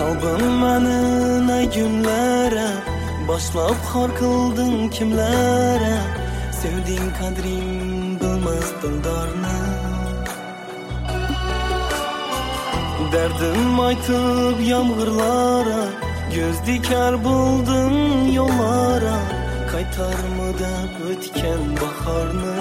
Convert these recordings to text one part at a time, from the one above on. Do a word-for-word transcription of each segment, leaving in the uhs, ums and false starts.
Qalbim mani nay günlara boshlab xor qilding kimlara sevding qadring bilmas dildorni Derdim aytib yomg'irlara göz dikar buldum yollara qaytarmida o'tgan bahorni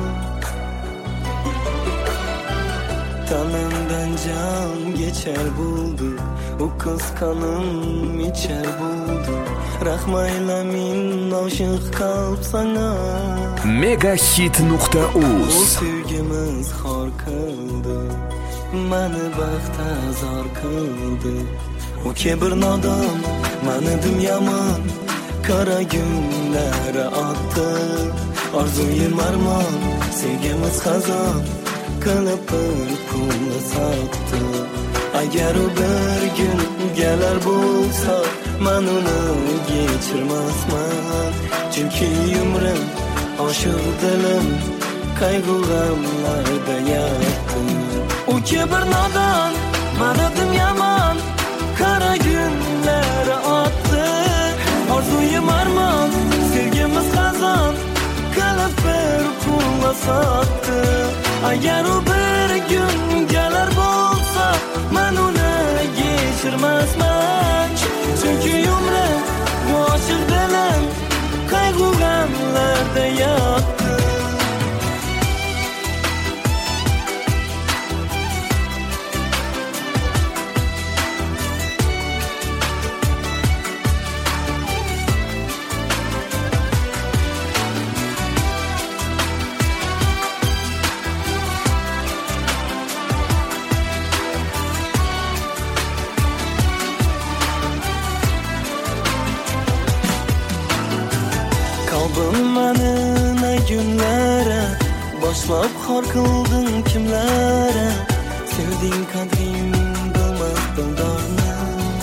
Tanımdan can geçer buldu O kız kanım içer buldu Rahmayla min aşık kalp sana Megahit nokta uz O sevgimiz xor qildi Mani baxta zor qildi O kibr nodon Mani dunyoman Kara günlere attı Arzuyim armon Sevgimiz xazon Qilib bir pulni sotdi Agar u bir gün gelar bo'lsa men uni kechirmasman Chunki umrim oshiq dilim qayg'u g'amlarda yotdi U kibr nodon manadim yomon Qara kunlari otdi Orzuyim armon sevgimiz xazon Qilib bir pulni sotdi Agar u bir gün gelar bo'lsa men uni kechirmasman Chunki umrim bu oshiq dilim qayg'u g'amlarda yotdi Qalbim mani nay günlara boshlab xor qilding kimlara sevding qadring bilmas dildorni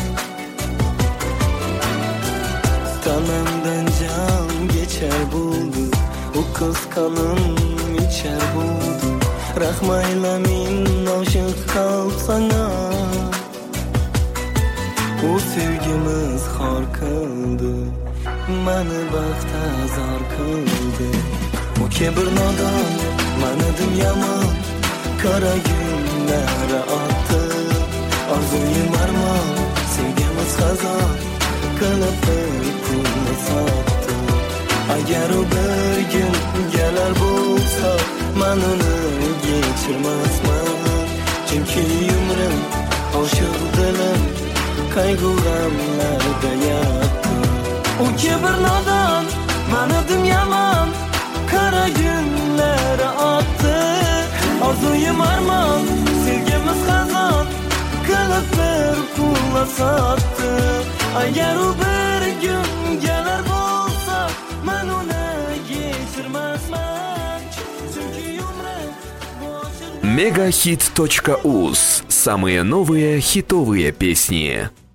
Tanamdan jon geçer buldu O kız kanım içer buldu Rahmayla min aşık kalp sana O sevgimiz xor qildi Mani baxta zor qildi O kibr nodon manadim yomon Qara kunlari otdi Orzuyim armon sevgimiz xazon Qilib bir pulni sotdi Agar u bir gün gelar bo'lsa men uni kechirmasman Chunki umrim oshiq dilim qayg'u g'amlarda yotdi O kibr nodon manadim yomon Qara kunlari otdi Orzuyim armon sevgimiz xazon Qilib bir pulni sotdi Agar u bir gün gelar bo'lsa men uni kechirmasman Chunki umrim bu oshiq Megahit точка uz Самые новые хитовые песни.